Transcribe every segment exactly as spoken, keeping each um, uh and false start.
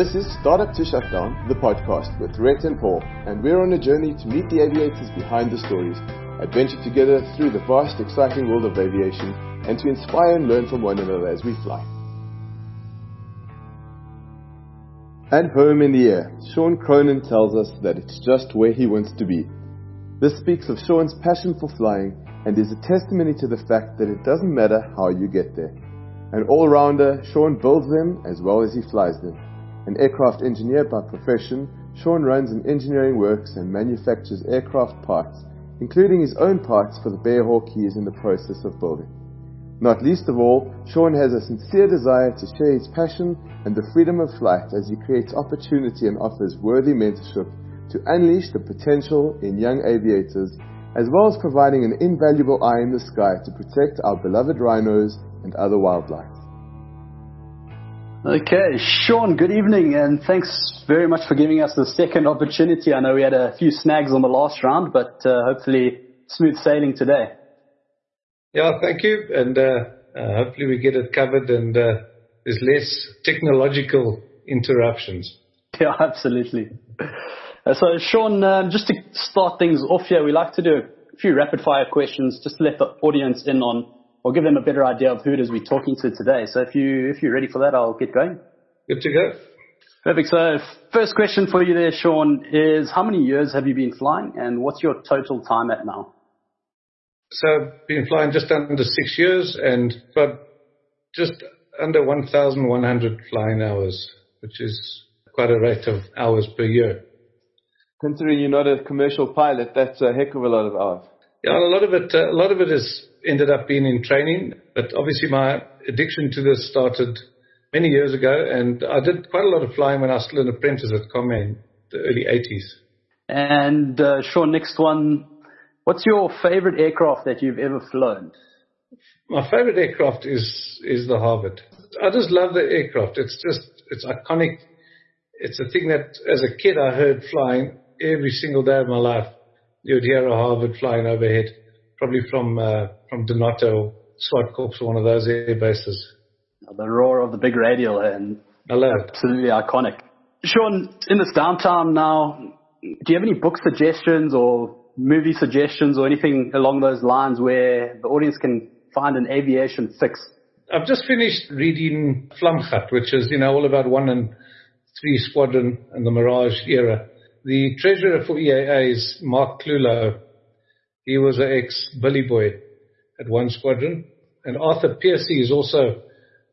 This is Startup to Shutdown, the podcast with Rhett and Paul, and we're on a journey to meet the aviators behind the stories, adventure together through the vast, exciting world of aviation, and to inspire and learn from one another as we fly. At home in the air, Sean Cronin tells us that it's just where he wants to be. This speaks of Sean's passion for flying and is a testimony to the fact that it doesn't matter how you get there. An all-rounder, Sean builds them as well as he flies them. An aircraft engineer by profession, Sean runs an engineering works and manufactures aircraft parts, including his own parts for the Bearhawk he is in the process of building. Not least of all, Sean has a sincere desire to share his passion and the freedom of flight as he creates opportunity and offers worthy mentorship to unleash the potential in young aviators, as well as providing an invaluable eye in the sky to protect our beloved rhinos and other wildlife. Okay, Sean, good evening, and thanks very much for giving us the second opportunity. I know we had a few snags on the last round, but uh, hopefully smooth sailing today. Yeah, thank you, and uh, uh, hopefully we get it covered and uh, there's less technological interruptions. Yeah, absolutely. Uh, so, Sean, um, just to start things off here, we like to do a few rapid-fire questions just to let the audience in on, or give them a better idea of who it is we're talking to today. So if, you, if you're ready for that, I'll get going. Good to go. Perfect. So first question for you there, Sean, is how many years have you been flying and what's your total time at now? So I've been flying just under six years and but just under one thousand one hundred flying hours, which is quite a rate of hours per year. Considering you're not a commercial pilot, that's a heck of a lot of hours. Yeah, a lot of it, uh, a lot of it has ended up being in training, but obviously my addiction to this started many years ago, and I did quite a lot of flying when I was still an apprentice at Command, the early eighties. And uh, Sean, next one, what's your favorite aircraft that you've ever flown? My favorite aircraft is is the Harvard. I just love the aircraft. It's just, it's iconic. It's a thing that as a kid I heard flying every single day of my life. You would hear a Harvard flying overhead, probably from uh, from Donato, SWAT Corps, or one of those air bases. The roar of the big radial, and I love it. Absolutely iconic. Sean, in this downtime now, do you have any book suggestions or movie suggestions or anything along those lines where the audience can find an aviation fix? I've just finished reading Vlamgat, which is, you know, all about one and three squadron and the Mirage era. The treasurer for E A A is Mark Clulow. He was an ex-Billy Boy at one squadron. And Arthur Piercy is also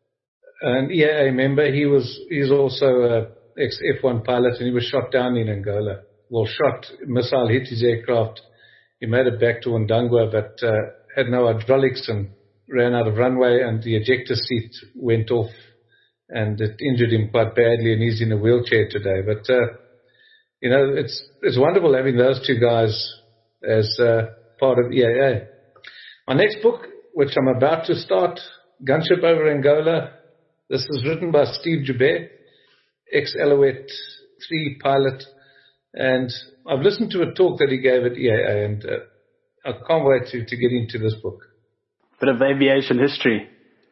an E A A member. He was he's also an ex-F one pilot, and he was shot down in Angola. Well, shot, missile hit his aircraft. He made it back to Ndangwa, but uh, had no hydraulics and ran out of runway, and the ejector seat went off, and it injured him quite badly, and he's in a wheelchair today. But uh, You know, it's it's wonderful having those two guys as uh, part of E A A. My next book, which I'm about to start, Gunship over Angola. This is written by Steve Joubert, ex-Alouette three pilot. And I've listened to a talk that he gave at E A A, and uh, I can't wait to, to get into this book. Bit of aviation history.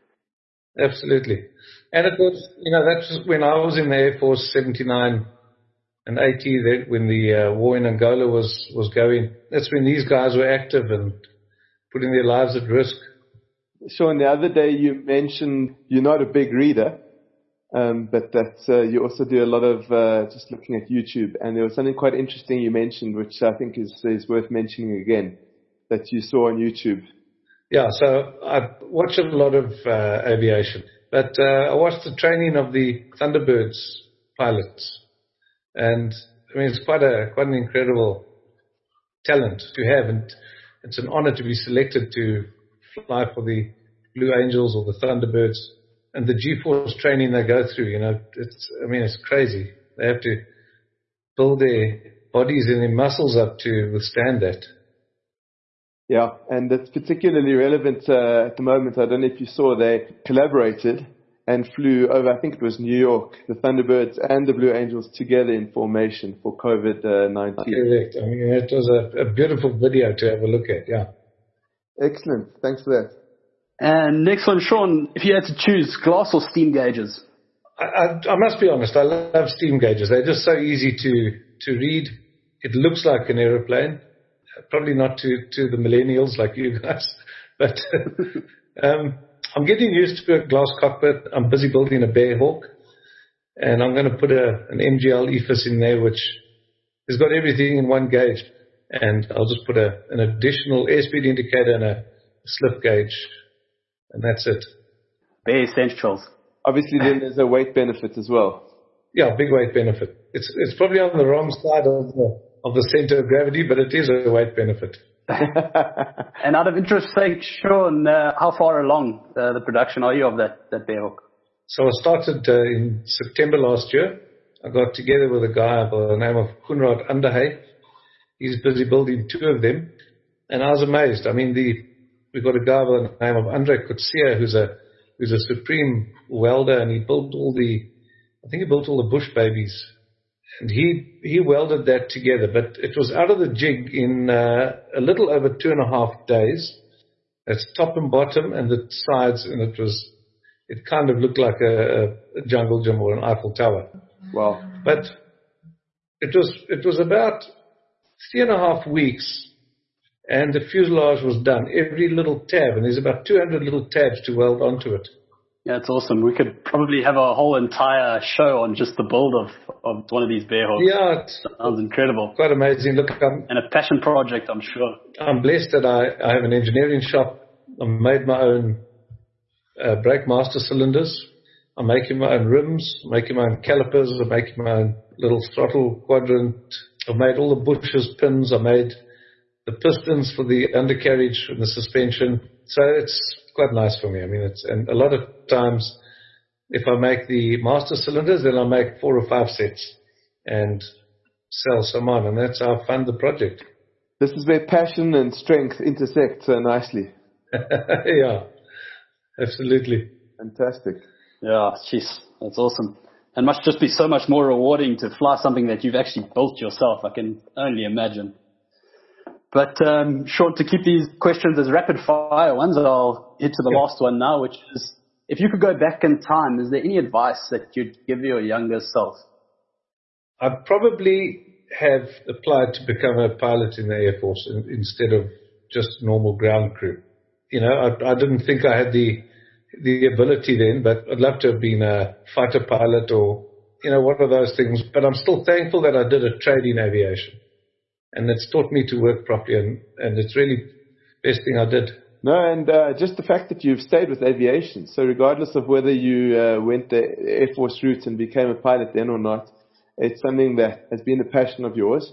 Absolutely. And it was, you know, that's when I was in the Air Force, seventy-nine and eighty, that when the uh, war in Angola was, was going. That's when these guys were active and putting their lives at risk. Sean, the other day you mentioned you're not a big reader, um, but that uh, you also do a lot of uh, just looking at YouTube. And there was something quite interesting you mentioned, which I think is, is worth mentioning again, that you saw on YouTube. Yeah, so I watch a lot of uh, aviation, but uh, I watched the training of the Thunderbirds pilots. And I mean, it's quite a quite an incredible talent to have, and it's an honor to be selected to fly for the Blue Angels or the Thunderbirds. And the G-force training they go through, you know, it's I mean, it's crazy. They have to build their bodies and their muscles up to withstand that. Yeah, and it's particularly relevant uh, at the moment. I don't know if you saw, they collaborated and flew over, I think it was New York, the Thunderbirds and the Blue Angels together in formation for COVID nineteen. Correct. I mean, it was a, a beautiful video to have a look at, yeah. Excellent. Thanks for that. And next one, Sean, if you had to choose glass or steam gauges? I, I, I must be honest, I love steam gauges. They're just so easy to, to read. It looks like an aeroplane. Probably not to, to the millennials like you guys. But um, I'm getting used to a glass cockpit. I'm busy building a Bearhawk. And I'm going to put a, an M G L E F I S in there, which has got everything in one gauge. And I'll just put a, an additional airspeed indicator and a slip gauge. And that's it. Bare essentials. Obviously, then there's a weight benefit as well. Yeah, big weight benefit. It's it's probably on the wrong side of the of the center of gravity, but it is a weight benefit. And out of interest, sake, Sean, uh, how far along uh, the production are you of that that Bearhawk? So I started uh, in September last year. I got together with a guy by the name of Koenraad Underhay. He's busy building two of them, and I was amazed. I mean, the we got a guy by the name of Andre Kutsia, who's a who's a supreme welder, and he built all the, I think he built all the Bush babies, and he he welded that together. But it was out of the jig in uh, a little over two and a half days. It's top and bottom, and the sides, and it was it kind of looked like a, a jungle gym or an Eiffel Tower. Wow! But it was it was about three and a half weeks. And the fuselage was done, every little tab, and there's about two hundred little tabs to weld onto it. Yeah, it's awesome. We could probably have a whole entire show on just the build of, of one of these Bearhawks. Yeah, it sounds incredible. Quite amazing. Look, I'm, and a passion project, I'm sure. I'm blessed that I, I have an engineering shop. I've made my own uh, brake master cylinders. I'm making my own rims, I'm making my own calipers, I'm making my own little throttle quadrant. I've made all the bushes, pins, I made the pistons for the undercarriage and the suspension. So it's quite nice for me. I mean, it's, and a lot of times if I make the master cylinders, then I make four or five sets and sell some on, and that's how I fund the project. This is where passion and strength intersect so nicely. Yeah, absolutely. Fantastic. Yeah, jeez, that's awesome. And must just be so much more rewarding to fly something that you've actually built yourself. I can only imagine. But, um, Sean, to keep these questions as rapid fire ones, I'll hit to the yeah. last one now, which is, if you could go back in time, is there any advice that you'd give your younger self? I'd probably have applied to become a pilot in the Air Force in, instead of just normal ground crew. You know, I, I didn't think I had the the ability then, but I'd love to have been a fighter pilot or, you know, one of those things. But I'm still thankful that I did a trade in aviation. And it's taught me to work properly, and, and it's really the best thing I did. No, and uh, just the fact that you've stayed with aviation. So regardless of whether you uh, went the Air Force route and became a pilot then or not, it's something that has been a passion of yours.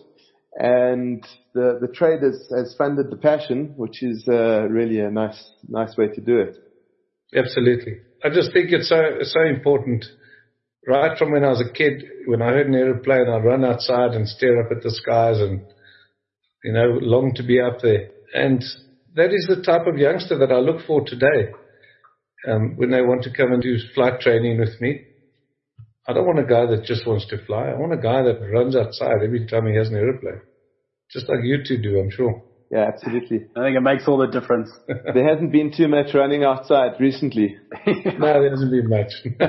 And the, the trade has, has funded the passion, which is uh, really a nice nice way to do it. Absolutely. I just think it's so, so important. Right from when I was a kid, when I heard an aeroplane, I'd run outside and stare up at the skies and, you know, long to be up there. And that is the type of youngster that I look for today. Um, when they want to come and do flight training with me, I don't want a guy that just wants to fly. I want a guy that runs outside every time he has an aeroplane. Just like you two do, I'm sure. Yeah, absolutely. I think it makes all the difference. There hasn't been too much running outside recently. No, there hasn't been much.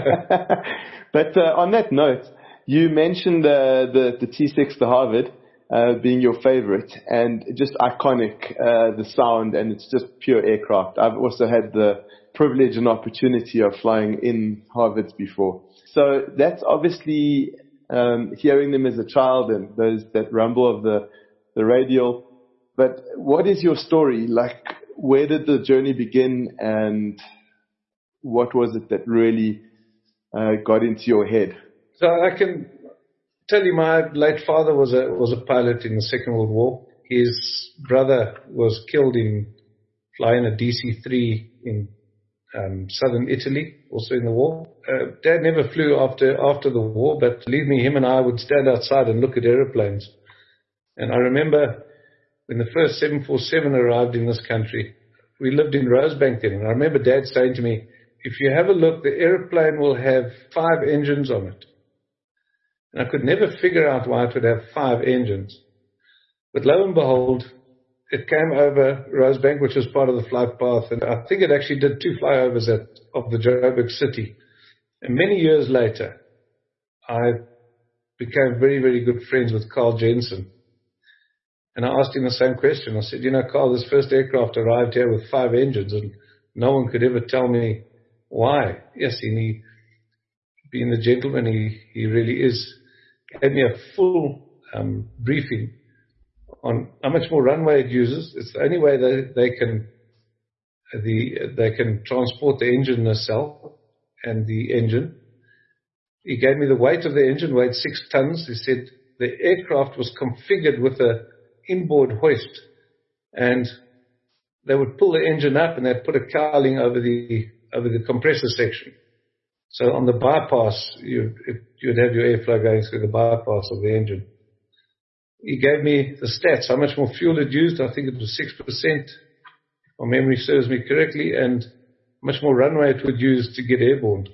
But uh, on that note, you mentioned uh, the, the T six, the Harvard, uh, being your favorite, and just iconic, uh, the sound, and it's just pure aircraft. I've also had the privilege and opportunity of flying in Harvards before. So that's obviously um, hearing them as a child and those that rumble of the, the radial. But what is your story? Like, where did the journey begin, and what was it that really uh, got into your head? So I can tell you, my late father was a was a pilot in the Second World War. His brother was killed in flying a D C three in um, southern Italy, also in the war. Uh, Dad never flew after after the war, but believe me, him and I would stand outside and look at aeroplanes. And I remember when the first seven forty-seven arrived in this country, we lived in Rosebank then. And I remember Dad saying to me, if you have a look, the aeroplane will have five engines on it. And I could never figure out why it would have five engines. But lo and behold, it came over Rosebank, which was part of the flight path. And I think it actually did two flyovers at, of the Joburg city. And many years later, I became very, very good friends with Carl Jensen. And I asked him the same question. I said, you know, Carl, this first aircraft arrived here with five engines, and no one could ever tell me why. Yes, he, being the gentleman he, he really is, gave me a full um, briefing on how much more runway it uses. It's the only way that they can the they can transport the engine nacelle and the engine. He gave me the weight of the engine, weighed six tons. He said the aircraft was configured with a inboard hoist, and they would pull the engine up and they'd put a cowling over the over the compressor section. So on the bypass, you you'd have your airflow going through the bypass of the engine. He gave me the stats, how much more fuel it used. I think it was six percent, if my memory serves me correctly, and how much more runway it would use to get airborne.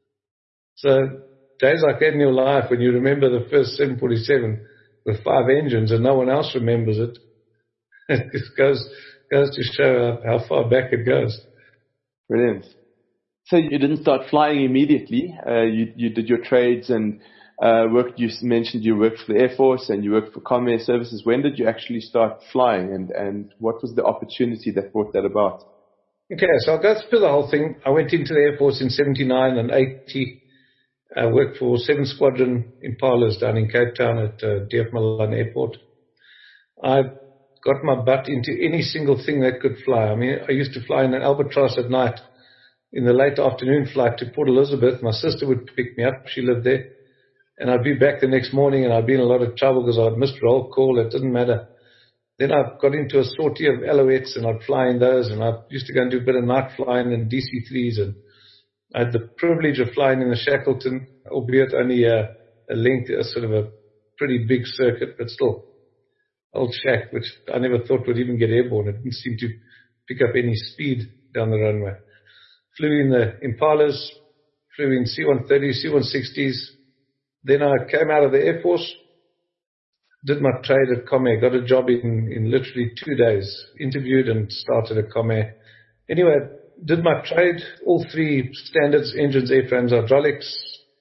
So days like that in your life, when you remember the first seven forty-seven with five engines and no one else remembers it, it just goes, goes to show how far back it goes. Brilliant. So you didn't start flying immediately. Uh, you, you did your trades and uh, worked. You mentioned you worked for the Air Force and you worked for Comair Services. When did you actually start flying, and, and what was the opportunity that brought that about? Okay, so I'll go through the whole thing. I went into the Air Force in seventy-nine and eighty. I worked for seventh Squadron Impalas down in Cape Town at uh, D F Milan Airport. I got my butt into any single thing that could fly. I mean, I used to fly in an Albatross at night in the late afternoon flight to Port Elizabeth. My sister would pick me up. She lived there. And I'd be back the next morning, and I'd be in a lot of trouble because I'd missed roll call. It didn't matter. Then I got into a sortie of Alouettes, and I'd fly in those. And I used to go and do a bit of night flying in D C threes. And I had the privilege of flying in the Shackleton, albeit only a, a length, a sort of a pretty big circuit, but still old shack, which I never thought would even get airborne. It didn't seem to pick up any speed down the runway. Flew in the Impalas, flew in C one thirties, C one sixties. Then I came out of the Air Force, did my trade at Comair, got a job in, in literally two days, interviewed and started at Comair. Anyway, did my trade, all three standards, engines, airframes, hydraulics.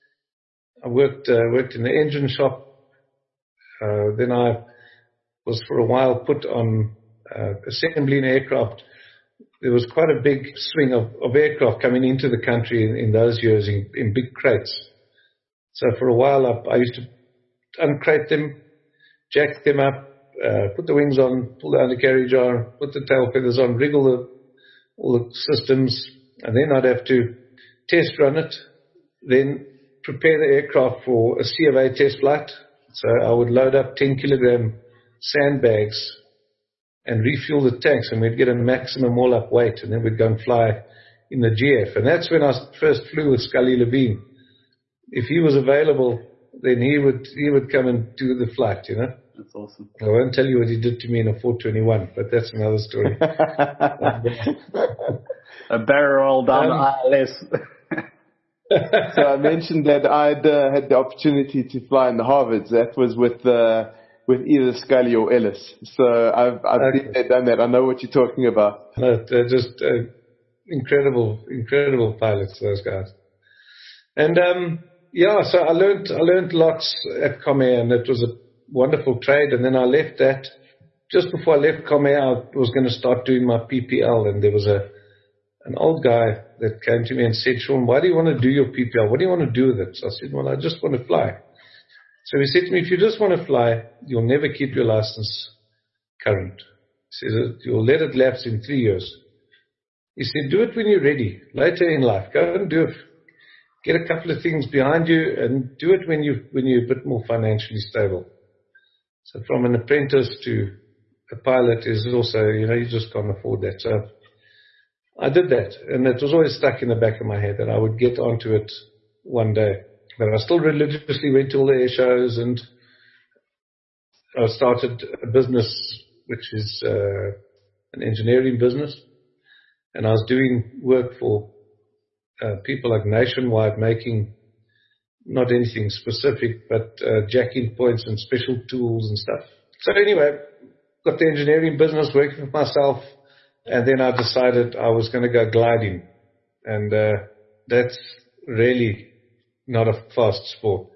I worked uh, worked in the engine shop. Uh, then I was for a while put on uh, assembling aircraft. There was quite a big swing of, of aircraft coming into the country in, in those years in, in big crates. So for a while I, I used to uncrate them, jack them up, uh, put the wings on, pull the undercarriage on, put the tail feathers on, wriggle the, all the systems, and then I'd have to test run it, then prepare the aircraft for a C of A test flight. So I would load up ten kilogram sandbags and refuel the tanks, and we'd get a maximum all-up weight, and then we'd go and fly in the G F. And that's when I first flew with Scully Levine. If he was available, then he would he would come and do the flight, you know. That's awesome. I won't tell you what he did to me in a four twenty-one, but that's another story. A barrel roll down um, the I L S. So I mentioned that I'd uh, had the opportunity to fly in the Harvards. That was with uh, with either Scully or Ellis. So I've I've okay. been there, done that. I know what you're talking about. No, they're just uh, incredible, incredible pilots, those guys. And um, yeah, so I learned I learned lots at Comair, and it was a wonderful trade. And then I left that. Just before I left Comair, I was going to start doing my P P L, and there was a an old guy that came to me and said, Sean, why do you want to do your P P L? What do you want to do with it? So I said, well, I just want to fly. So he said to me, if you just want to fly, you'll never keep your license current. He says, you'll let it lapse in three years. He said, do it when you're ready, later in life. Go and do it. Get a couple of things behind you and do it when, you, when you're a bit more financially stable. So from an apprentice to a pilot is also, you know, you just can't afford that. So I did that, and it was always stuck in the back of my head that I would get onto it one day. But I still religiously went to all the air shows, and I started a business which is uh, an engineering business, and I was doing work for uh, people like Nationwide, making not anything specific, but uh, jacking points and special tools and stuff. So anyway, got the engineering business, working for myself. And then I decided I was going to go gliding. And uh, that's really not a fast sport.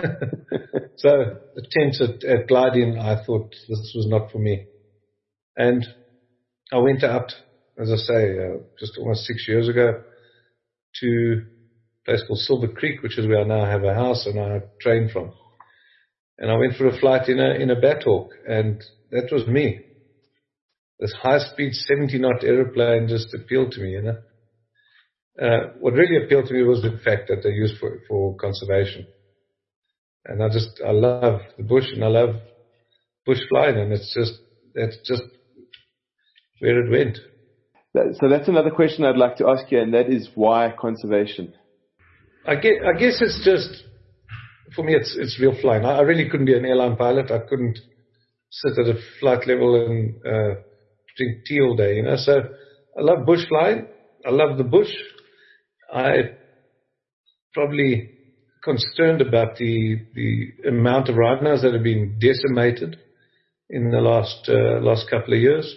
So attempts at, at gliding, I thought this was not for me. And I went out, as I say, uh, just almost six years ago to a place called Silver Creek, which is where I now have a house and I train from. And I went for a flight in a in a Bathawk, and that was me. This high-speed seventy-knot aeroplane just appealed to me, you know. Uh, what really appealed to me was the fact that they used for for conservation. And I just, I love the bush and I love bush flying, and it's just, that's just where it went. So that's another question I'd like to ask you, and that is why conservation? I guess, I guess it's just, for me, it's it's real flying. I, I really couldn't be an airline pilot. I couldn't sit at a flight level and uh, drink tea all day, you know. So I love bush flying. I love the bush. I probably concerned about the the amount of rhinos that have been decimated in the last uh, last couple of years,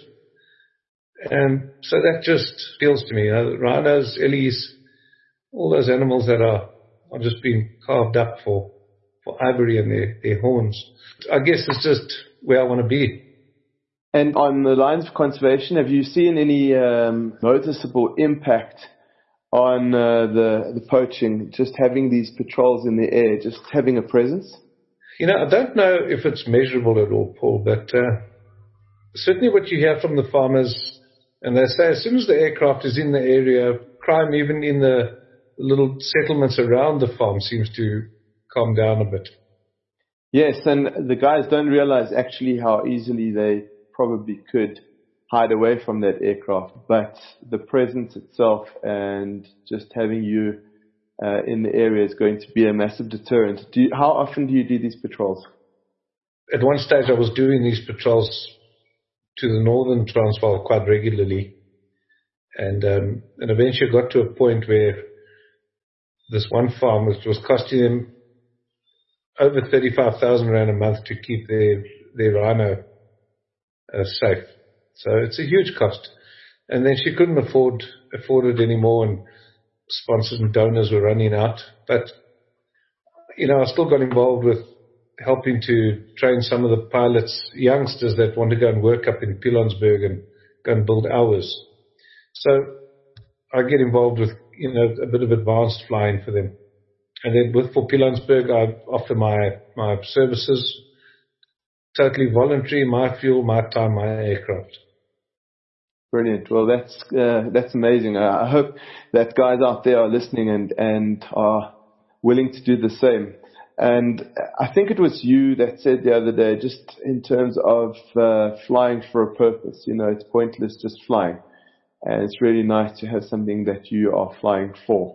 and so that just appeals to me. You know, rhinos, ellies, all those animals that are are just being carved up for for ivory and their their horns. I guess it's just where I want to be. And on the lines of conservation, have you seen any um, noticeable impact on uh, the the poaching, just having these patrols in the air, just having a presence? You know, I don't know if it's measurable at all, Paul, but uh, certainly what you hear from the farmers, and they say as soon as the aircraft is in the area, crime even in the little settlements around the farm seems to calm down a bit. Yes, and the guys don't realize actually how easily they probably could hide away from that aircraft, but the presence itself and just having you uh, in the area is going to be a massive deterrent. Do you, how often do you do these patrols? At one stage I was doing these patrols to the northern Transvaal quite regularly, and um, and eventually got to a point where this one farm, which was costing them over thirty-five thousand rand a month to keep their, their rhino uh, safe. So it's a huge cost. And then she couldn't afford afford it anymore, and sponsors and donors were running out. But, you know, I still got involved with helping to train some of the pilots, youngsters that want to go and work up in Pilanesberg and go and build hours. So I get involved with, you know, a bit of advanced flying for them. And then with for Pilanesberg, I offer my, my services, totally voluntary, my fuel, my time, my aircraft. Brilliant. Well, that's uh, that's amazing. Uh, I hope that guys out there are listening and, and are willing to do the same. And I think it was you that said the other day, just in terms of uh, flying for a purpose, you know, it's pointless just flying. And it's really nice to have something that you are flying for.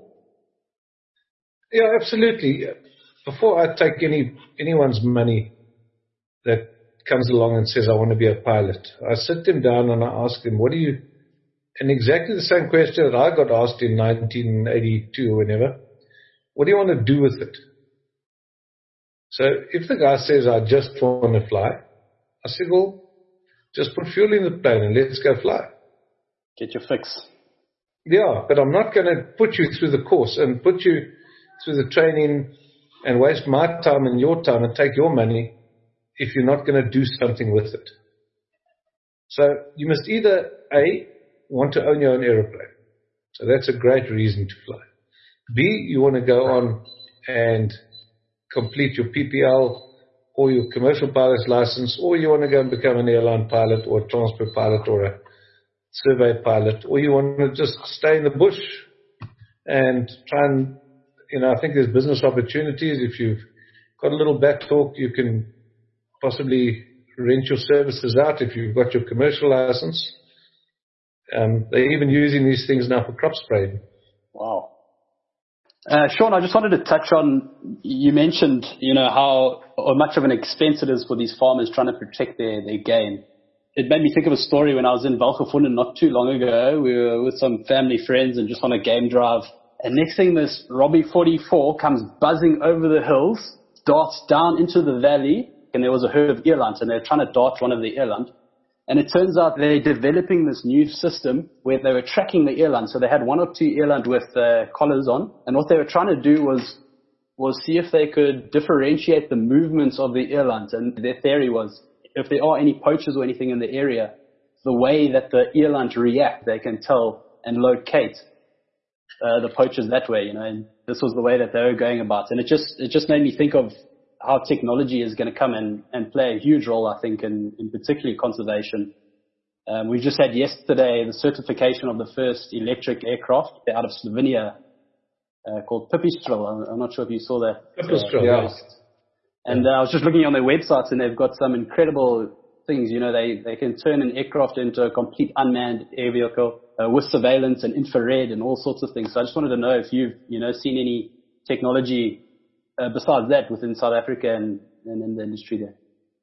Yeah, absolutely. Before I take any anyone's money that comes along and says, I want to be a pilot, I sit them down and I ask them, what do you, and exactly the same question that I got asked in nineteen eighty-two or whenever, what do you want to do with it? So if the guy says, I just want to fly, I say, well, just put fuel in the plane and let's go fly. Get your fix. Yeah, but I'm not going to put you through the course and put you through the training and waste my time and your time and take your money if you're not going to do something with it. So you must either, A, want to own your own aeroplane. So that's a great reason to fly. B, you want to go on and complete your P P L or your commercial pilot's license, or you want to go and become an airline pilot or a transport pilot or a survey pilot, or you want to just stay in the bush and try and, you know, I think there's business opportunities. If you've got a little back talk, you can possibly rent your services out if you've got your commercial license. Um, they're even using these things now for crop spraying. Wow. Uh, Sean, I just wanted to touch on, you mentioned, you know, how, how much of an expense it is for these farmers trying to protect their, their game. It made me think of a story when I was in Valgevonden not too long ago. We were with some family friends and just on a game drive. And next thing, this Robbie forty-four comes buzzing over the hills, darts down into the valley, and there was a herd of earlands, and they were trying to dart one of the earland. And it turns out they're developing this new system where they were tracking the airline. So they had one or two airlines with uh, collars on. And what they were trying to do was was see if they could differentiate the movements of the airlines. And their theory was if there are any poachers or anything in the area, the way that the airlines react, they can tell and locate uh, the poachers that way, you know. And this was the way that they were going about. And it just it just made me think of how technology is going to come and, and play a huge role, I think, in, in particularly conservation. Um, we just had yesterday the certification of the first electric aircraft out of Slovenia uh, called Pipistrel. I'm, I'm not sure if you saw that. Pipistrel, uh, yeah. And uh, I was just looking on their websites, and they've got some incredible things. You know, they, they can turn an aircraft into a complete unmanned air vehicle uh, with surveillance and infrared and all sorts of things. So I just wanted to know if you've, you know, seen any technology Uh, besides that, within South Africa and, and in the industry there?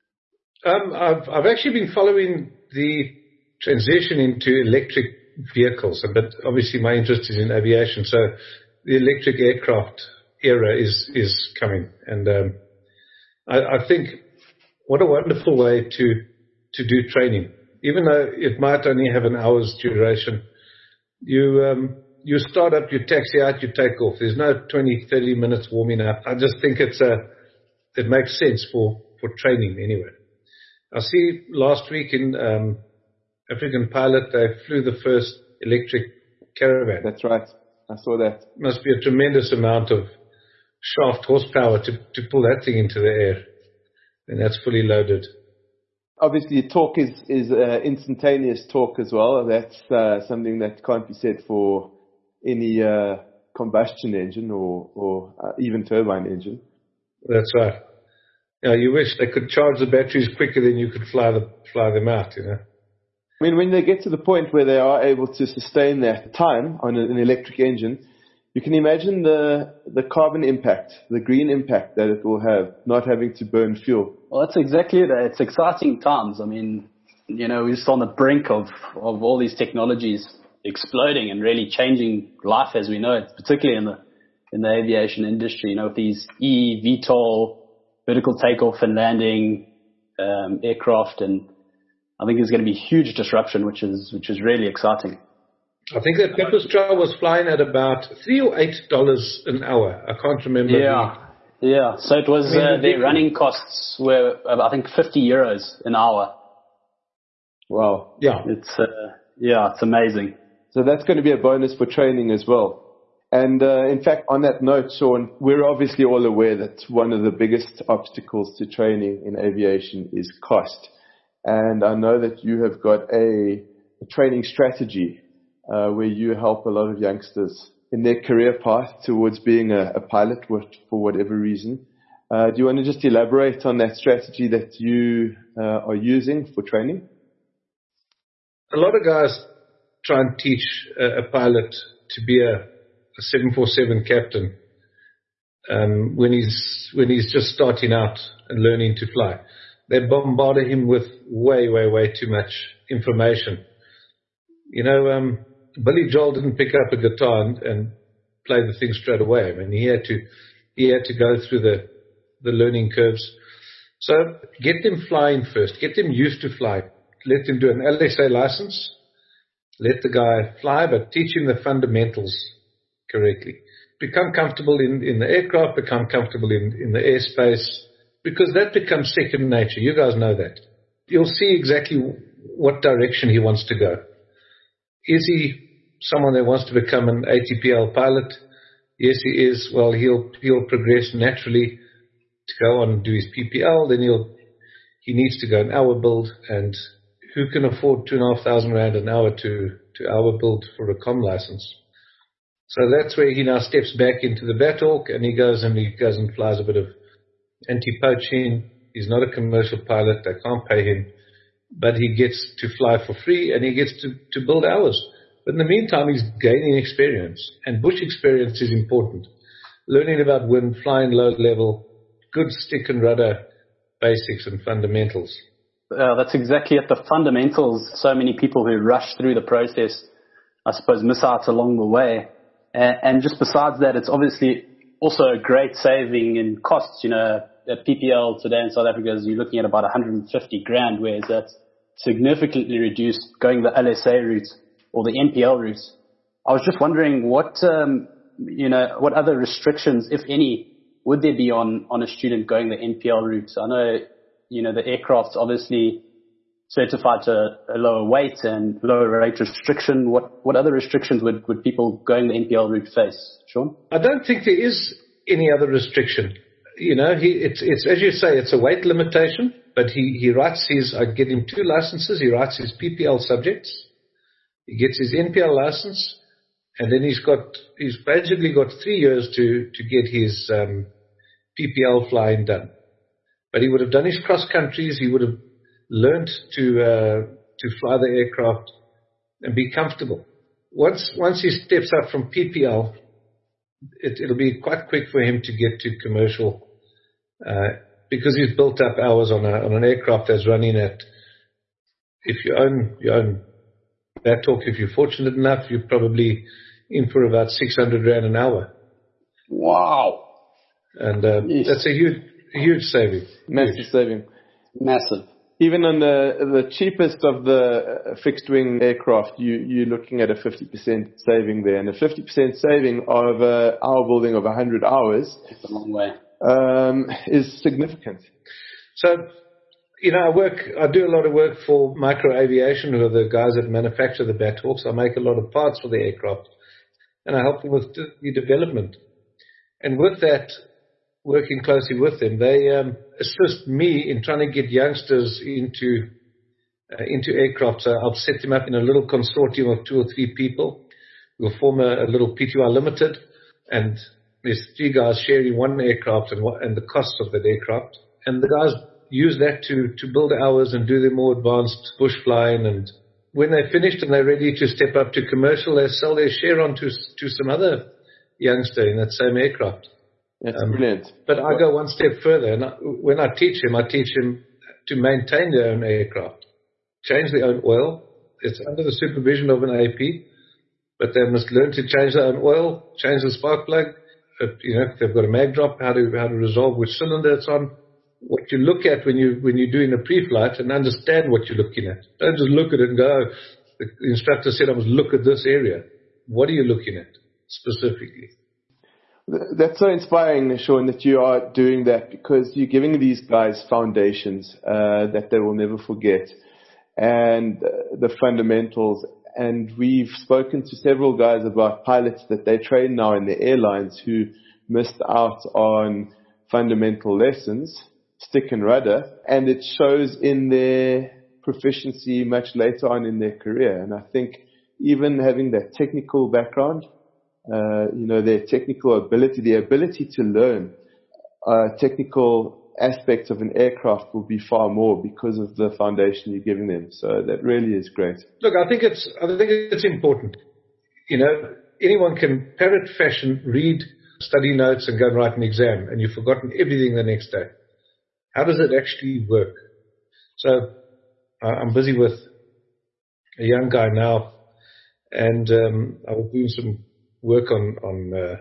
Um, I've, I've actually been following the transition into electric vehicles, but obviously my interest is in aviation, so the electric aircraft era is, is coming. And um, I, I think what a wonderful way to, to do training. Even though it might only have an hour's duration, you... Um, You start up, you taxi out, you take off. There's no twenty, thirty minutes warming up. I just think it's a, it makes sense for, for training anyway. I see last week in um, African Pilot, they flew the first electric caravan. That's right. I saw that. Must be a tremendous amount of shaft horsepower to, to pull that thing into the air. And that's fully loaded. Obviously, torque is, is uh, instantaneous torque as well. That's uh, something that can't be said for any uh, combustion engine or, or uh, even turbine engine. That's right. Yeah, you wish they could charge the batteries quicker than you could fly, the, fly them out, you know. I mean, when they get to the point where they are able to sustain that time on an electric engine, you can imagine the, the carbon impact, the green impact that it will have, not having to burn fuel. Well, that's exactly it. It's exciting times. I mean, you know, we're just on the brink of, of all these technologies exploding and really changing life as we know it, particularly in the in the aviation industry, you know, with these E, VTOL, vertical takeoff and landing um, aircraft, and I think there's going to be huge disruption, which is which is really exciting. I think that Pipistrel was flying at about three or eight dollars an hour. I can't remember. Yeah, the, yeah. So it was I mean, uh, their running costs were I think fifty euros an hour. Wow. Yeah. It's uh, yeah, it's amazing. So that's going to be a bonus for training as well. And uh, in fact, on that note, Sean, we're obviously all aware that one of the biggest obstacles to training in aviation is cost. And I know that you have got a, a training strategy uh, where you help a lot of youngsters in their career path towards being a, a pilot for whatever reason. Uh, do you want to just elaborate on that strategy that you uh, are using for training? A lot of guys try and teach a, a pilot to be a, a seven forty-seven captain um, when he's when he's just starting out and learning to fly. They bombard him with way, way, way too much information. You know, um, Billy Joel didn't pick up a guitar and, and play the thing straight away. I mean, he had to he had to go through the the learning curves. So get them flying first. Get them used to flying. Let them do an L S A license. Let the guy fly, but teach him the fundamentals correctly. Become comfortable in, in the aircraft, become comfortable in, in the airspace, because that becomes second nature. You guys know that. You'll see exactly what direction he wants to go. Is he someone that wants to become an A T P L pilot? Yes, he is. Well, he'll he'll progress naturally to go on and do his P P L. Then he'll he needs to go an hour build, and who can afford two and a half thousand rand an hour to, to hour build for a comm license? So that's where he now steps back into the Bathawk, and he goes and he goes and flies a bit of anti-poaching. He's not a commercial pilot. They can't pay him, but he gets to fly for free and he gets to, to build hours. But in the meantime, he's gaining experience, and bush experience is important. Learning about wind, flying low level, good stick and rudder basics and fundamentals. Uh, that's exactly it. The fundamentals, so many people who rush through the process, I suppose, miss out along the way. And, and just besides that, it's obviously also a great saving in costs. You know, at P P L today in South Africa, you're looking at about one hundred fifty grand, whereas at significantly reduced going the L S A route or the N P L route. I was just wondering what, um, you know, what other restrictions, if any, would there be on, on a student going the N P L route? I know, you know, the aircraft's obviously certified to a lower weight and lower rate restriction. What, what other restrictions would, would people going the N P L route face, Sean? I don't think there is any other restriction. You know, he, it's, it's, as you say, it's a weight limitation, but he, he writes his, I get him two licenses. He writes his P P L subjects. He gets his N P L license, and then he's got, he's basically got three years to, to get his, um, P P L flying done. But he would have done his cross countries. He would have learned to, uh, to fly the aircraft and be comfortable. Once, once he steps up from P P L, It, it'll be quite quick for him to get to commercial, uh, because he's built up hours on, a, on an aircraft that's running at, if you own your own Bathhawk, if you're fortunate enough, you're probably in for about six hundred rand an hour. Wow. And uh, that's a huge, huge saving. Massive huge. saving. Massive. Even on the the cheapest of the fixed wing aircraft, you, you're looking at a fifty percent saving there. And a fifty percent saving of an hour building of one hundred hours It's a long way. um, is significant. So, you know, I work, I do a lot of work for Micro Aviation, who are the guys that manufacture the Bathhawks. I make a lot of parts for the aircraft, and I help them with the development. And with that, working closely with them, they um, assist me in trying to get youngsters into uh, into aircraft. So I'll set them up in a little consortium of two or three people. We'll form a, a little P T R Limited, and there's three guys sharing one aircraft and, and the costs of that aircraft. And the guys use that to, to build hours and do their more advanced bush flying. And when they're finished and they're ready to step up to commercial, they sell their share on to, to some other youngster in that same aircraft. That's um, brilliant. But I go one step further, and I, when I teach them, I teach them to maintain their own aircraft, change their own oil. It's under the supervision of an A P, but they must learn to change their own oil, change the spark plug. But, you know, if they've got a mag drop, how to how to resolve which cylinder it's on. What you look at when you when you're doing a pre-flight, and understand what you're looking at. Don't just look at it and go, oh, the instructor said I must look at this area. What are you looking at specifically? That's so inspiring, Sean, that you are doing that, because you're giving these guys foundations uh, that they will never forget, and uh, the fundamentals. And we've spoken to several guys about pilots that they train now in the airlines who missed out on fundamental lessons, stick and rudder, and it shows in their proficiency much later on in their career. And I think even having that technical background, Uh, you know, their technical ability, the ability to learn uh, technical aspects of an aircraft will be far more because of the foundation you're giving them. So that really is great. Look, I think it's I think it's important. You know, anyone can parrot fashion, read, study notes, and go and write an exam, and you've forgotten everything the next day. How does it actually work? So uh, I'm busy with a young guy now, and um, I was doing some work on, on uh,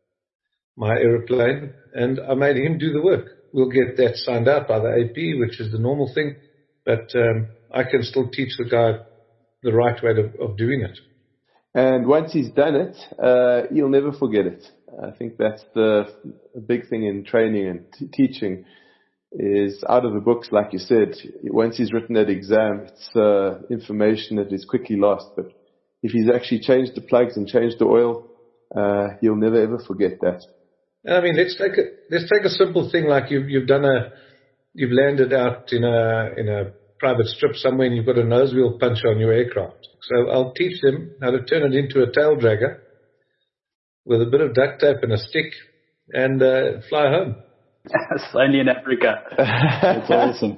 my aeroplane, and I made him do the work. We'll get that signed out by the A P, which is the normal thing, but um, I can still teach the guy the right way to, of doing it. And once he's done it, uh, he'll never forget it. I think that's the, the big thing in training and t- teaching is out of the books, like you said. Once he's written that exam, it's uh, information that is quickly lost. But if he's actually changed the plugs and changed the oil, Uh, you'll never ever forget that. I mean, let's take a let's take a simple thing like you've you've done a you've landed out in a in a private strip somewhere, and you've got a nose wheel puncher on your aircraft. So I'll teach them how to turn it into a tail dragger with a bit of duct tape and a stick, and uh, fly home. It's only in Africa. That's awesome.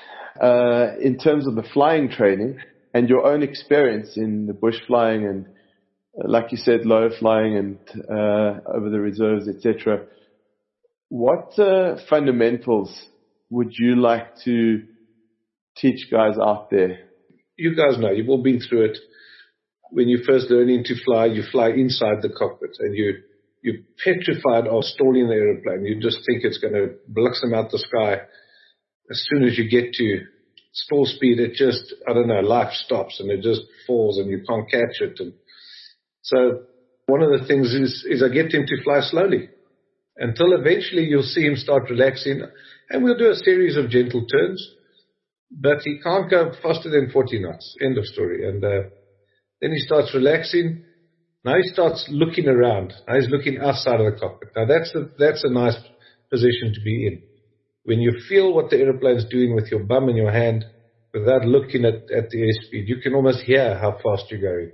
Uh, in terms of the flying training and your own experience in the bush flying and, like you said, low flying and uh, over the reserves, et cetera, what uh, fundamentals would you like to teach guys out there? You guys know, you've all been through it. When you're first learning to fly, you fly inside the cockpit, and you, you're petrified of stalling the aeroplane. You just think it's going to blossom out the sky as soon as you get to stall speed, it just, I don't know, life stops and it just falls and you can't catch it. And so one of the things is, is I get him to fly slowly until eventually you'll see him start relaxing. And we'll do a series of gentle turns, but he can't go faster than forty knots. End of story. And uh, then he starts relaxing. Now he starts looking around. Now he's looking outside of the cockpit. Now that's a, that's a nice position to be in. When you feel what the aeroplane's doing with your bum and your hand without looking at, at the airspeed, you can almost hear how fast you're going.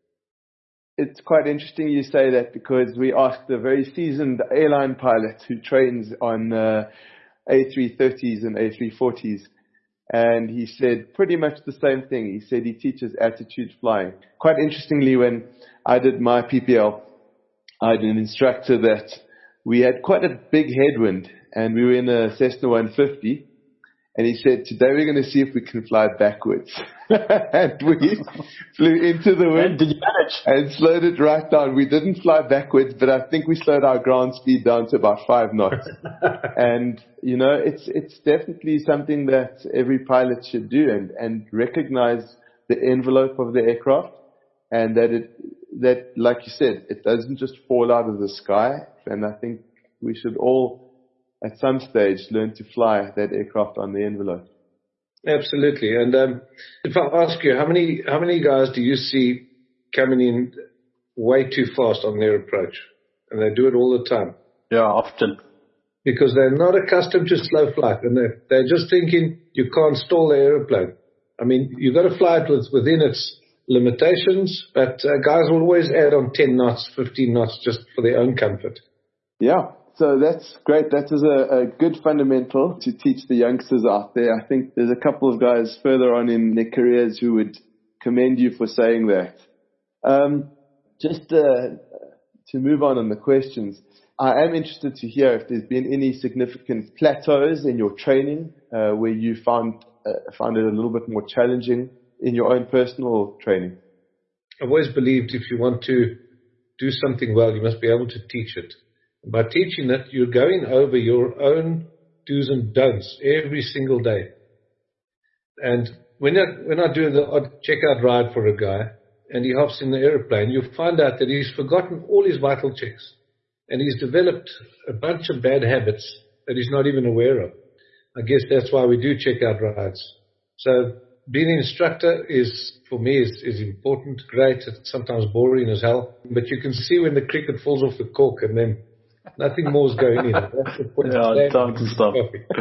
It's quite interesting you say that, because we asked a very seasoned airline pilot who trains on uh, A three thirties and A three forties, and he said pretty much the same thing. He said he teaches attitude flying. Quite interestingly, when I did my P P L, I had an instructor that we had quite a big headwind, and we were in a Cessna one fifty, and he said, today we're going to see if we can fly backwards. And we flew into the wind. And did you manage? And slowed it right down. We didn't fly backwards, but I think we slowed our ground speed down to about five knots. And, you know, it's it's definitely something that every pilot should do, and, and recognize the envelope of the aircraft, and that it, that, like you said, it doesn't just fall out of the sky. And I think we should all, at some stage, learn to fly that aircraft on the envelope. Absolutely. And um, if I ask you, how many how many guys do you see coming in way too fast on their approach? And they do it all the time. Yeah, often. Because they're not accustomed to slow flight, and they're, they're just thinking you can't stall the aeroplane. I mean, you've got to fly it with, within its limitations, but uh, guys will always add on ten knots, fifteen knots, just for their own comfort. Yeah. So that's great. That is a, a good fundamental to teach the youngsters out there. I think there's a couple of guys further on in their careers who would commend you for saying that. Um, just uh, to move on on the questions, I am interested to hear if there's been any significant plateaus in your training uh, where you found, uh, found it a little bit more challenging in your own personal training. I've always believed if you want to do something well, you must be able to teach it. By teaching it, you're going over your own do's and don'ts every single day. And when I, when I do the odd checkout ride for a guy and he hops in the aeroplane, you'll find out that he's forgotten all his vital checks. And he's developed a bunch of bad habits that he's not even aware of. I guess that's why we do checkout rides. So being an instructor is, for me, is, is important, great. It's sometimes boring as hell. But you can see when the cricket falls off the cork and then nothing more is going in. That's the point. Yeah, time to stop.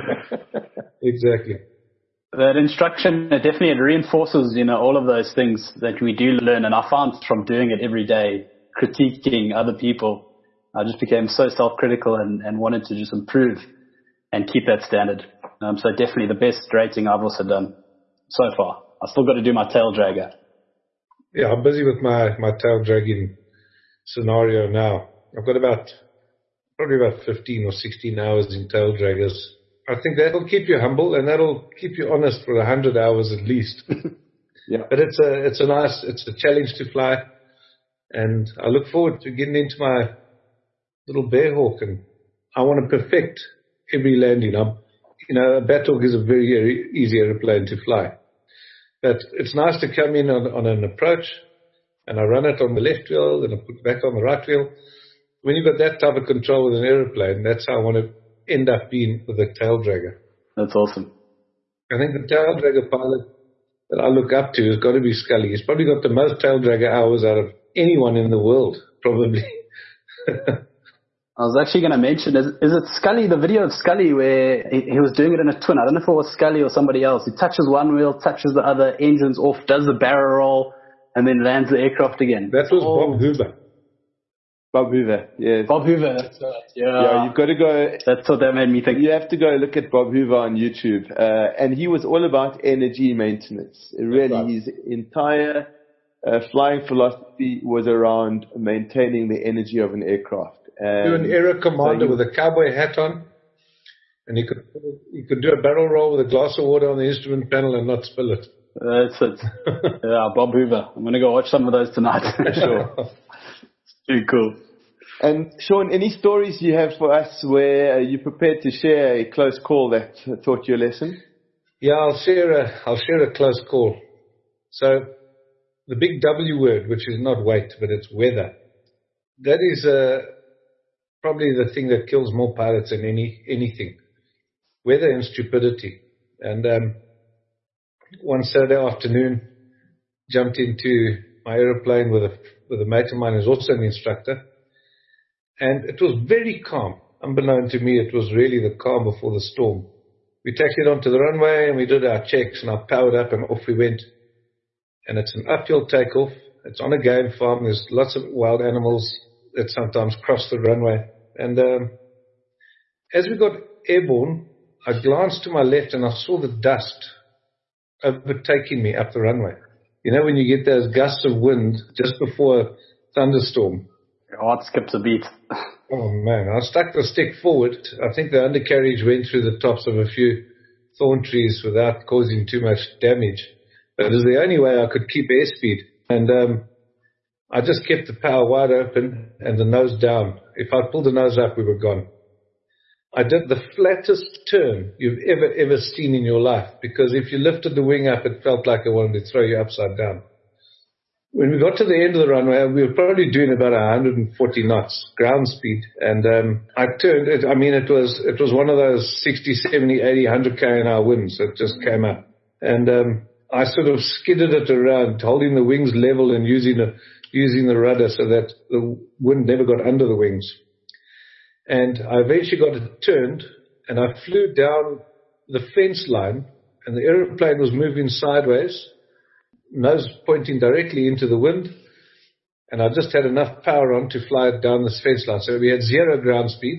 Exactly. That instruction, it definitely it reinforces, you know, all of those things that we do learn. And I found from doing it every day, critiquing other people, I just became so self-critical and, and wanted to just improve and keep that standard. Um, so definitely the best rating I've also done so far. I still got to do my tail dragger. Yeah, I'm busy with my, my tail dragging scenario now. I've got about probably about fifteen or sixteen hours in tail draggers. I think that'll keep you humble and that'll keep you honest for a hundred hours at least. Yeah. But it's a it's a nice it's a challenge to fly, and I look forward to getting into my little Bearhawk, and I want to perfect every landing. I'm, you know, a Bathawk is a very, very easy airplane to fly, but it's nice to come in on, on an approach, and I run it on the left wheel, and I put it back on the right wheel. When you've got that type of control with an aeroplane, that's how I want to end up being with a tail dragger. That's awesome. I think the tail dragger pilot that I look up to has got to be Scully. He's probably got the most tail dragger hours out of anyone in the world, probably. I was actually going to mention, is, is it Scully, the video of Scully where he, he was doing it in a twin? I don't know if it was Scully or somebody else. He touches one wheel, touches the other, engines off, does the barrel roll, and then lands the aircraft again. That was oh. Bob Hoover. Bob Hoover, yes. Bob Hoover, that's right. Yeah. Yeah, you've got to go. That's what that made me think. You have to go look at Bob Hoover on YouTube. Uh, and he was all about energy maintenance. Really, right. His entire uh, flying philosophy was around maintaining the energy of an aircraft. And do an aero commander so with a cowboy hat on, and he could he could do a barrel roll with a glass of water on the instrument panel and not spill it. That's it. Yeah, Bob Hoover. I'm going to go watch some of those tonight. Sure. Too cool. And Sean, any stories you have for us where uh, you're prepared to share a close call that taught you a lesson? Yeah, I'll share a, I'll share a close call. So the big W word, which is not weight, but it's weather. That is uh, probably the thing that kills more pilots than any anything. Weather and stupidity. And um, one Saturday afternoon, jumped into my aeroplane with a with a mate of mine who's also an instructor, and it was very calm. Unbeknown to me, it was really the calm before the storm. We taxied onto the runway and we did our checks, and I powered up and off we went. And it's an uphill takeoff. It's on a game farm. There's lots of wild animals that sometimes cross the runway. And um, as we got airborne, I glanced to my left and I saw the dust overtaking me up the runway. You know, when you get those gusts of wind just before a thunderstorm. Your heart skips a beat. Oh, man. I stuck the stick forward. I think the undercarriage went through the tops of a few thorn trees without causing too much damage. But it was the only way I could keep airspeed. And um, I just kept the power wide open and the nose down. If I pulled the nose up, we were gone. I did the flattest turn you've ever, ever seen in your life, because if you lifted the wing up, it felt like it wanted to throw you upside down. When we got to the end of the runway, we were probably doing about one hundred forty knots ground speed. And um, I turned it. I mean, it was it was one of those sixty, seventy, eighty, one hundred K an hour winds that just came up. And um, I sort of skidded it around, holding the wings level and using the, using the rudder so that the wind never got under the wings. And I eventually got it turned, and I flew down the fence line, and the aeroplane was moving sideways, nose pointing directly into the wind, and I just had enough power on to fly it down this fence line. So we had zero ground speed.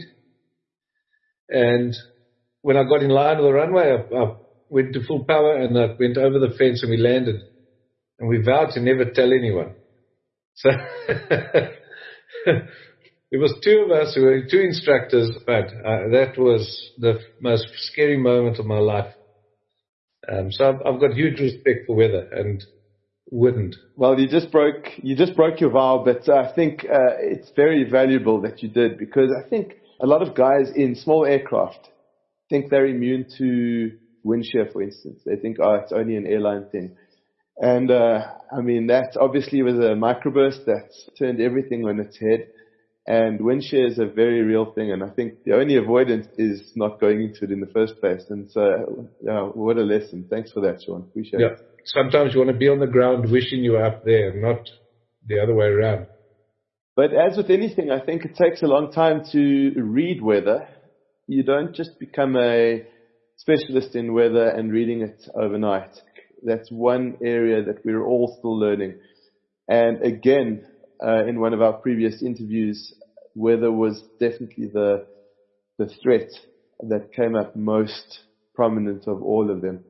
And when I got in line with the runway, I, I went to full power, and I went over the fence, and we landed. And we vowed to never tell anyone. So it was two of us, who were two instructors, but uh, that was the most scary moment of my life. Um, so I've, I've got huge respect for weather and wind. Well, you just broke you just broke your vow, but I think uh, it's very valuable that you did, because I think a lot of guys in small aircraft think they're immune to wind shear, for instance. They think, oh, it's only an airline thing. And uh, I mean, that obviously was a microburst that turned everything on its head. And wind shear is a very real thing, and I think the only avoidance is not going into it in the first place. And so, yeah, what a lesson. Thanks for that, Sean. Appreciate yeah. it. Sometimes you want to be on the ground wishing you were up there, not the other way around. But as with anything, I think it takes a long time to read weather. You don't just become a specialist in weather and reading it overnight. That's one area that we're all still learning. And again, Uh, in one of our previous interviews, weather was definitely the the threat that came up most prominent of all of them.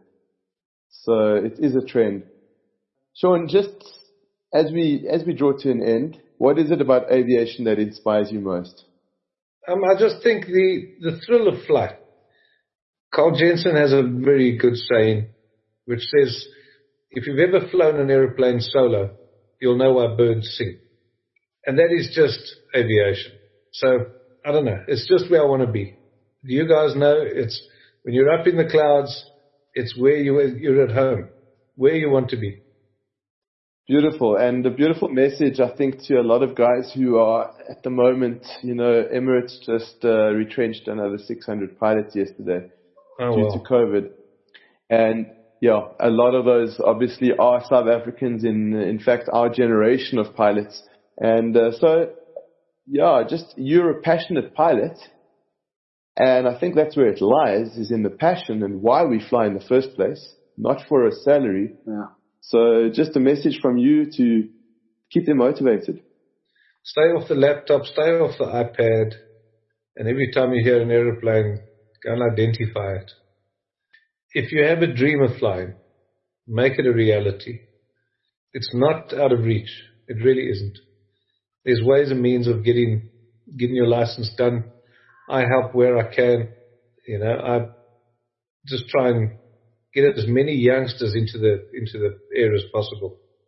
So it is a trend. Sean, just as we as we draw to an end, what is it about aviation that inspires you most? Um, I just think the, the thrill of flight. Carl Jensen has a very good saying, which says, if you've ever flown an aeroplane solo, you'll know why birds sing. And that is just aviation. So, I don't know. It's just where I want to be. You guys know it's when you're up in the clouds, it's where you, you're at home, where you want to be. Beautiful. And a beautiful message, I think, to a lot of guys who are at the moment, you know, Emirates just uh, retrenched another six hundred pilots yesterday oh, due well. to COVID. And yeah, a lot of those obviously are South Africans, in, in fact, our generation of pilots. And uh, so, yeah, just you're a passionate pilot, and I think that's where it lies, is in the passion and why we fly in the first place, not for a salary. Yeah. So just a message from you to keep them motivated. Stay off the laptop, stay off the iPad, and every time you hear an aeroplane, go and identify it. If you have a dream of flying, make it a reality. It's not out of reach. It really isn't. There's ways and means of getting getting your license done. I help where I can. You know, I just try and get as many youngsters into the into the air as possible,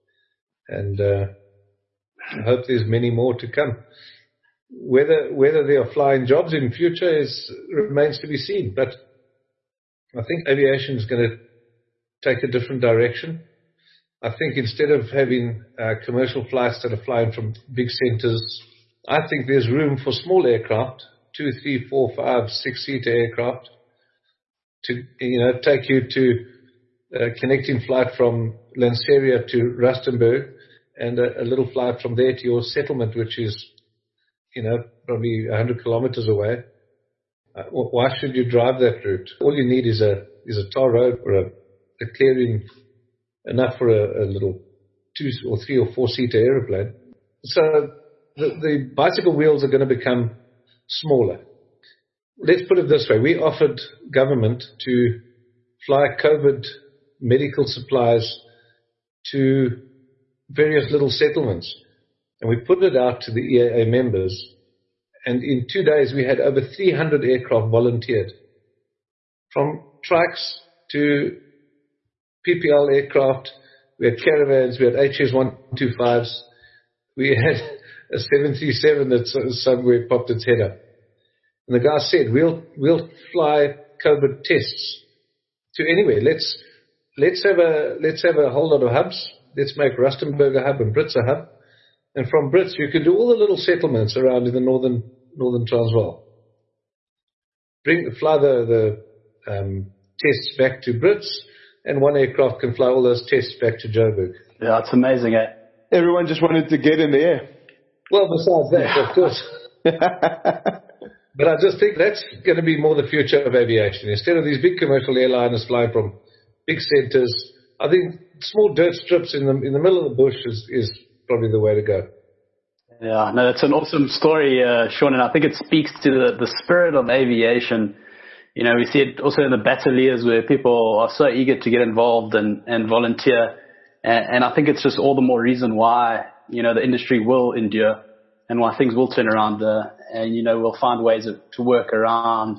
and uh, I hope there's many more to come. Whether whether there are flying jobs in future is remains to be seen. But I think aviation is going to take a different direction. I think instead of having uh, commercial flights that are flying from big centers, I think there's room for small aircraft, two, three, four, five, six-seater aircraft, to you know take you to a connecting flight from Lanseria to Rustenburg, and a, a little flight from there to your settlement, which is you know probably one hundred kilometers away. Uh, why should you drive that route? All you need is a is a tar road or a, a clearing enough for a, a little two or three or four seater aeroplane. So the, the bicycle wheels are going to become smaller. Let's put it this way. We offered government to fly COVID medical supplies to various little settlements. And we put it out to the E A A members. And in two days, we had over three hundred aircraft volunteered. From trikes to P P L aircraft, we had caravans, we had H S one twenty-fives, we had a seven thirty-seven that somewhere popped its head up. And the guy said, we'll, we'll fly COVID tests to anywhere. Let's, let's have a, let's have a whole lot of hubs. Let's make Rustenburg a hub and Brits a hub. And from Brits, you can do all the little settlements around in the northern, northern Transvaal. Bring, fly the, the, um, tests back to Brits, and one aircraft can fly all those tests back to Joburg. Yeah, it's amazing, eh? Everyone just wanted to get in the air. Well, besides that, of course. But I just think that's going to be more the future of aviation. Instead of these big commercial airliners flying from big centers, I think small dirt strips in the in the middle of the bush is, is probably the way to go. Yeah, no, that's an awesome story, uh, Sean, and I think it speaks to the, the spirit of aviation. You know, we see it also in the battaliers where people are so eager to get involved and, and volunteer. And, and I think it's just all the more reason why, you know, the industry will endure and why things will turn around. Uh, and, you know, we'll find ways of, to work around,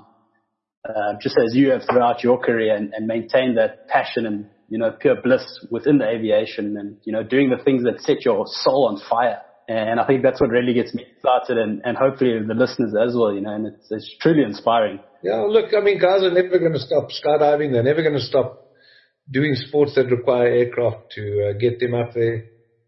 uh, just as you have throughout your career, and, and maintain that passion and, you know, pure bliss within the aviation and, you know, doing the things that set your soul on fire. And I think that's what really gets me excited, and, and hopefully the listeners as well, you know, and it's, it's truly inspiring. Yeah, look, I mean, guys are never going to stop skydiving. They're never going to stop doing sports that require aircraft to uh, get them up there.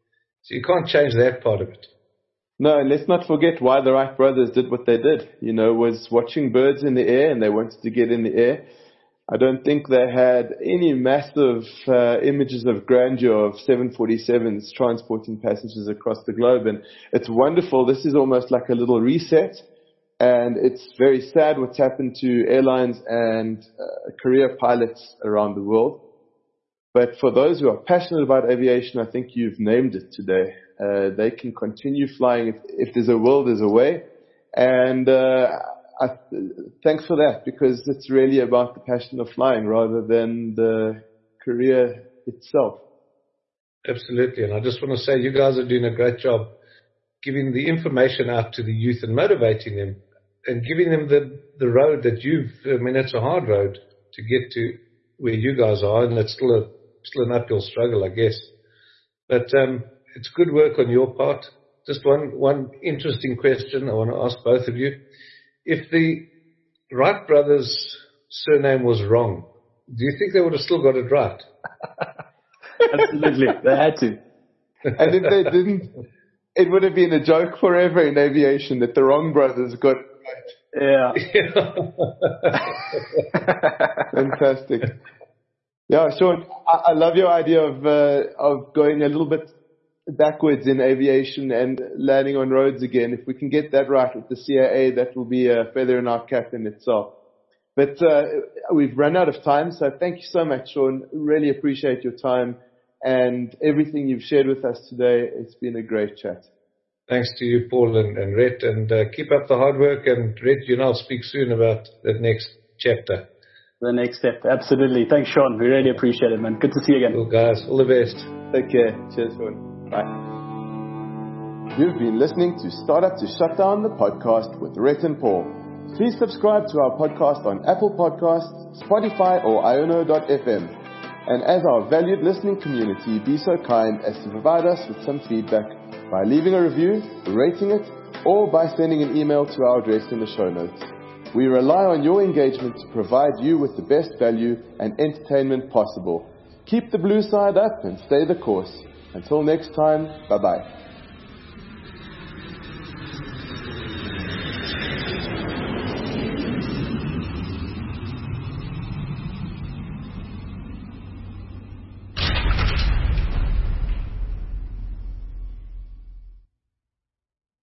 So you can't change that part of it. No, and let's not forget why the Wright brothers did what they did, you know, was watching birds in the air, and they wanted to get in the air. I don't think they had any massive uh, images of grandeur of seven forty-sevens transporting passengers across the globe. And it's wonderful. This is almost like a little reset. And it's very sad what's happened to airlines and uh, career pilots around the world. But for those who are passionate about aviation, I think you've named it today. Uh, they can continue flying. If, if there's a will, there's a way. And uh, I, thanks for that, because it's really about the passion of flying rather than the career itself. Absolutely. And I just want to say you guys are doing a great job giving the information out to the youth and motivating them and giving them the, the road that you've, I mean, it's a hard road to get to where you guys are, and it's still a, still an uphill struggle, I guess. But um, it's good work on your part. Just one, one interesting question I want to ask both of you. If the Wright brothers' surname was wrong, do you think they would have still got it right? Absolutely. They had to. And if they didn't, it would have been a joke forever in aviation that the wrong brothers got it right. Yeah. Fantastic. Yeah, Sean, I, I love your idea of uh, of going a little bit backwards in aviation and landing on roads again. If we can get that right with the C A A, that will be a feather in our cap in itself. But uh, we've run out of time, so thank you so much, Sean. Really appreciate your time and everything you've shared with us today. It's been a great chat. Thanks to you, Paul and, and Rhett, and uh, keep up the hard work. And Rhett, you and I'll speak soon about the next chapter. The next step, absolutely. Thanks, Sean. We really appreciate it, man. Good to see you again. Cool, guys. All the best. Take care. Cheers, Sean. Bye. You've been listening to Startup to Shutdown, the podcast with Rhett and Paul. Please subscribe to our podcast on Apple Podcasts, Spotify, or iono dot f m. And as our valued listening community, be so kind as to provide us with some feedback by leaving a review, rating it, or by sending an email to our address in the show notes. We rely on your engagement to provide you with the best value and entertainment possible. Keep the blue side up and stay the course. Until next time, bye-bye.